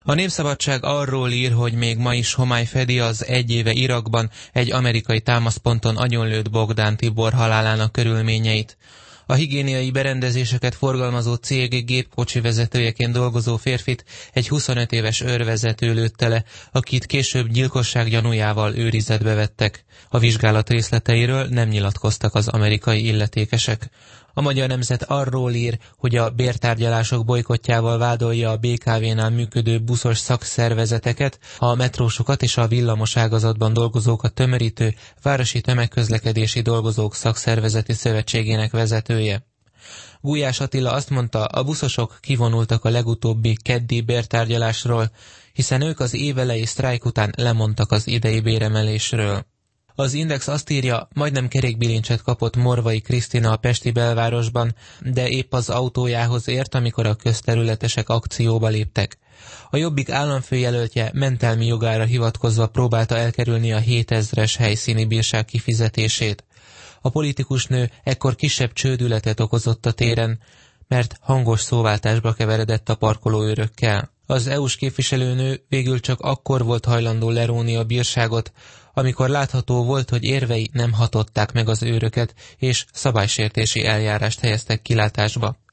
A Népszabadság arról ír, hogy még ma is homály fedi az egy éve Irakban egy amerikai támaszponton agyonlőtt Bogdán Tibor halálának körülményeit. A higiéniai berendezéseket forgalmazó cég gépkocsi vezetőjeként dolgozó férfit egy 25 éves őrvezető lőtte le, akit később gyilkosság gyanújával őrizetbe vettek. A vizsgálat részleteiről nem nyilatkoztak az amerikai illetékesek. A Magyar Nemzet arról ír, hogy a bértárgyalások bojkottjával vádolja a BKV-nál működő buszos szakszervezeteket, a metrósokat és a villamoságazatban dolgozókat tömörítő Városi Tömegközlekedési Dolgozók Szakszervezeti Szövetségének vezetője. Gulyás Attila azt mondta, a buszosok kivonultak a legutóbbi keddi bértárgyalásról, hiszen ők az évelei sztrájk után lemondtak az idei béremelésről. Az Index azt írja, majdnem kerékbilincset kapott Morvai Krisztina a pesti belvárosban, de épp az autójához ért, amikor a közterületesek akcióba léptek. A Jobbik államfőjelöltje mentelmi jogára hivatkozva próbálta elkerülni a 7000-es helyszíni bírság kifizetését. A politikus nő ekkor kisebb csődületet okozott a téren, mert hangos szóváltásba keveredett a parkolóőrökkel. Az EU-s képviselőnő végül csak akkor volt hajlandó leróni a bírságot, amikor látható volt, hogy érvei nem hatották meg az őröket, és szabálysértési eljárást helyeztek kilátásba.